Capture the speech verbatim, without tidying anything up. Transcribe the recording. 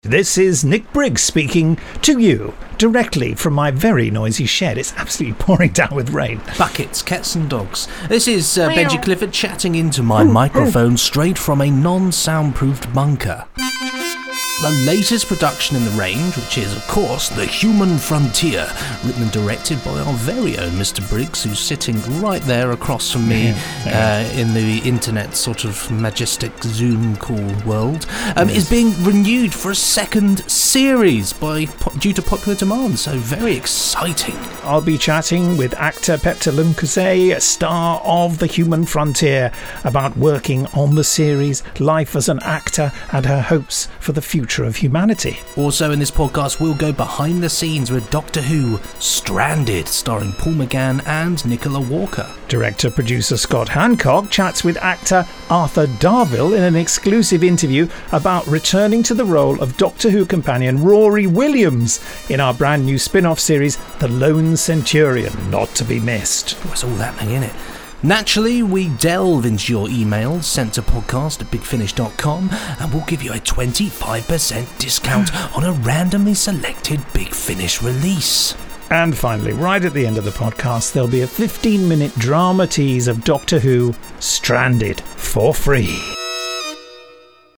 This is Nick Briggs speaking to you directly from my very noisy shed. It's absolutely pouring down with rain. Buckets, cats and dogs. This is uh, Benji Clifford chatting into my microphone straight from a non-soundproofed bunker. The latest production in the range, which is, of course, The Human Frontier, written and directed by our very own Mister Briggs, who's sitting right there across from me yeah, yeah. Uh, in the internet sort of majestic Zoom call world, um, yes. is being renewed for a second series by due to popular demand, so very exciting. I'll be chatting with actor Petter Lundqvist, star of The Human Frontier, about working on the series, life as an actor, and her hopes for the future of humanity. Also in this podcast, we'll go behind the scenes with Doctor Who Stranded, starring Paul McGann and Nicola Walker. Director-producer Scott Hancock chats with actor Arthur Darvill in an exclusive interview about returning to the role of Doctor Who companion Rory Williams in our brand new spin-off series, The Lone Centurion, not to be missed. Oh, it's all happening, isn't it? Naturally, we delve into your emails sent to podcast at big finish dot com, and we'll give you a twenty-five percent discount on a randomly selected Big Finish release. And finally, right at the end of the podcast, there'll be a fifteen minute drama tease of Doctor Who Stranded for free.